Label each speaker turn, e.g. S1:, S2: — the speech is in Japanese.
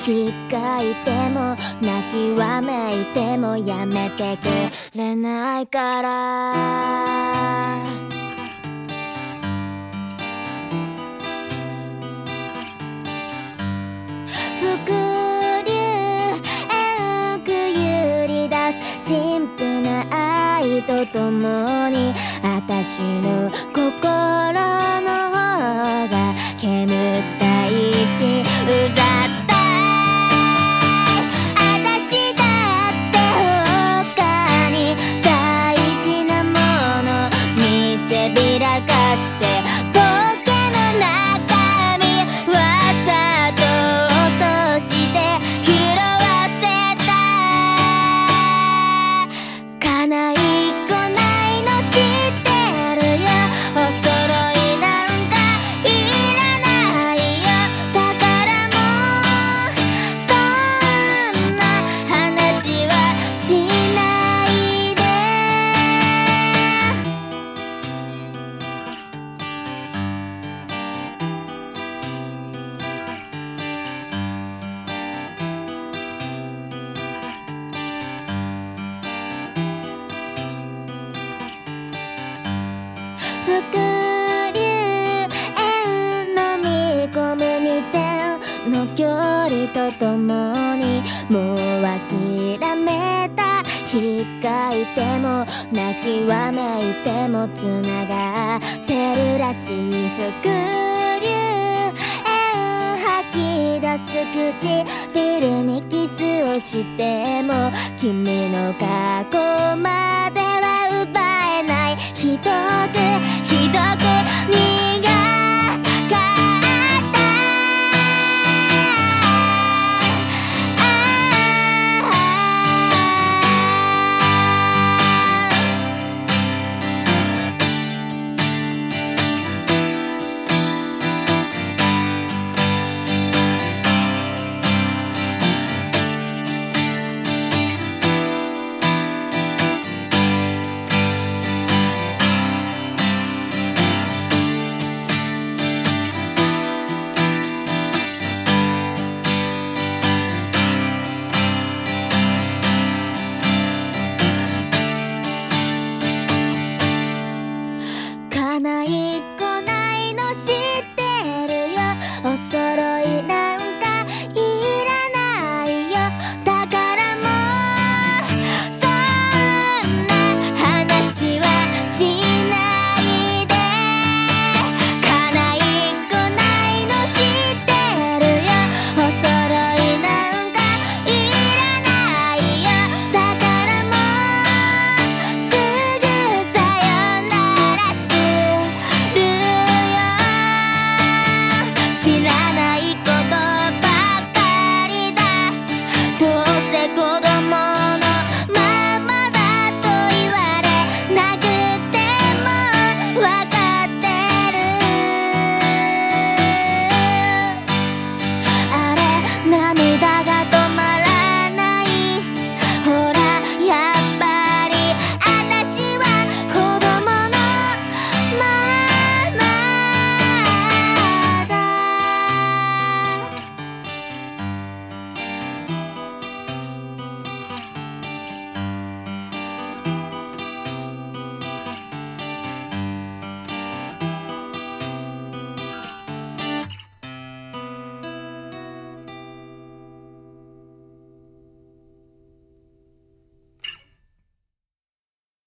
S1: 引っかいても泣きわめいてもやめてくれないから伏流遠く揺り出す陳腐な愛とともに私の心の方が煙ったいしうざったい私だって他に大事なもの見せびらかしてポケの中身わざと落として拾わせたかないこないの知ってるよお揃いなんかいらないよ宝もそんな話はしないで伏流円飲み込む二点の距離とともにもう諦めた引っかいても泣きわめいてもつながってるらしい伏流円吐き出す唇にキスをしても君の過去までは奪えないひどく苦い